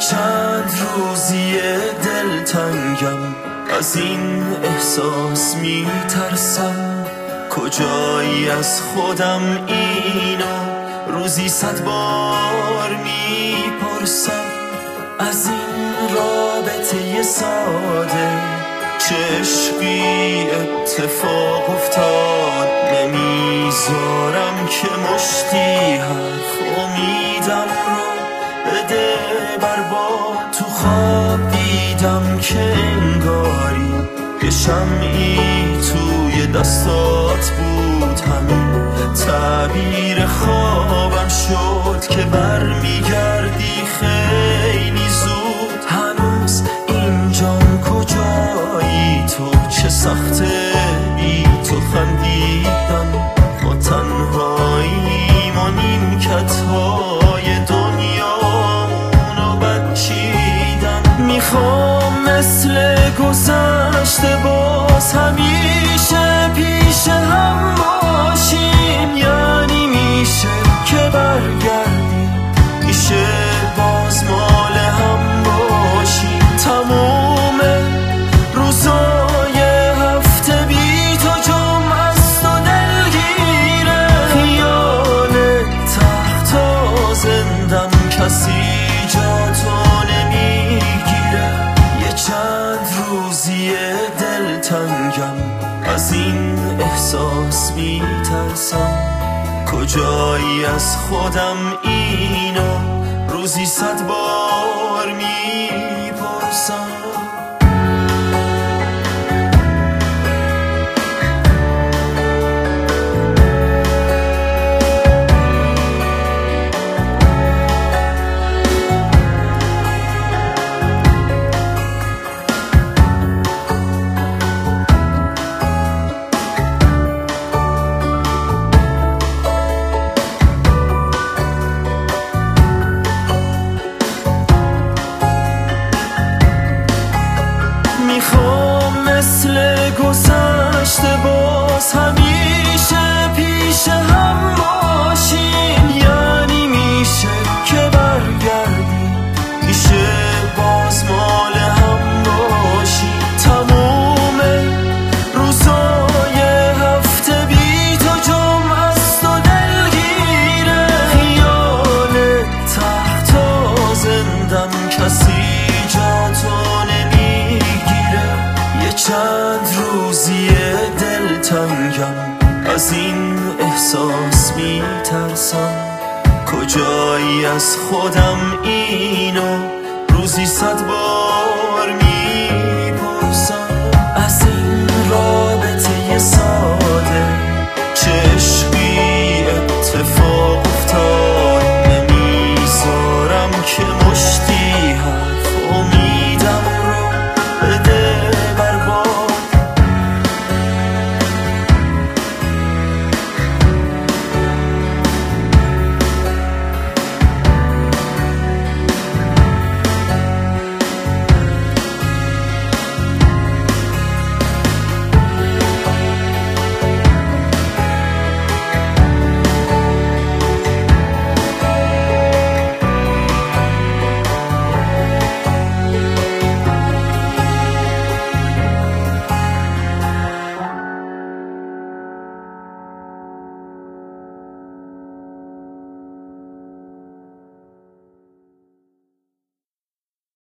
چند روزی دلتنگم، از این احساس میترسم. کجایی از خودم اینو روزی 100 بار میپرسم. از این رابطه ساده چه عشقی اتفاق افتاد. نمیذارم که مشتی حرف امیدم رو بده برباد. تو خواب دیدم که انگاری یه شمعی توی دستات بود. همین تعبیر خوابم شد که برمیگردی خیلی زود. هنوز اینجام کجایی تو؟ چه سخته بی تو خندیدن. ما تنهاییم و نیمکت‌های دنیامونو بچیدن. میخوام مثل گذشته باز همیشه پیش هم باشیم. یعنی میشه که برگردیم، میشه باز مال هم باشیم. تموم روزای هفته بی تو جمع است و دلگیره. خیال تحت زندم کسی جا تو نمیگیره. یه چند روزی دلتنگم، از این احساس میترسم. کجایی از خودم اینو روزی 100 بار میپرسم. میخوام مثل گذشته باز همیشه پیش هم باشیم. یعنی میشه که برگردیم، میشه باز مال هم باشیم. تموم روزای هفته بی تو جمع است و دلگیره. خیال تحت زندم کسی جا تو نمیگیره. یه چند روزی دلتنگم، از این احساس میترسم. کجایی از خودم اینو روزی 100 بار